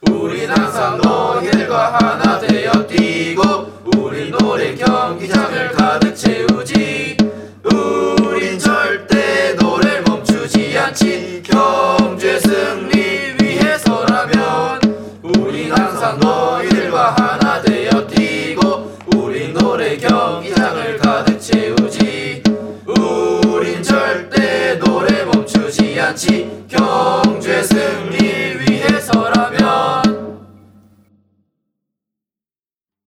우린 항상 너희들과 하나 되어 뛰고 우린 노래 경기장을 가득 채우지. 우린 절대 노래를 멈추지 않지. 경주의 승리 위해서라면 우린 항상 너희들과 하나 되어 뛰고 우린 노래 경기장을 가득 채우지. 우린 절대 노래 멈추지 않지.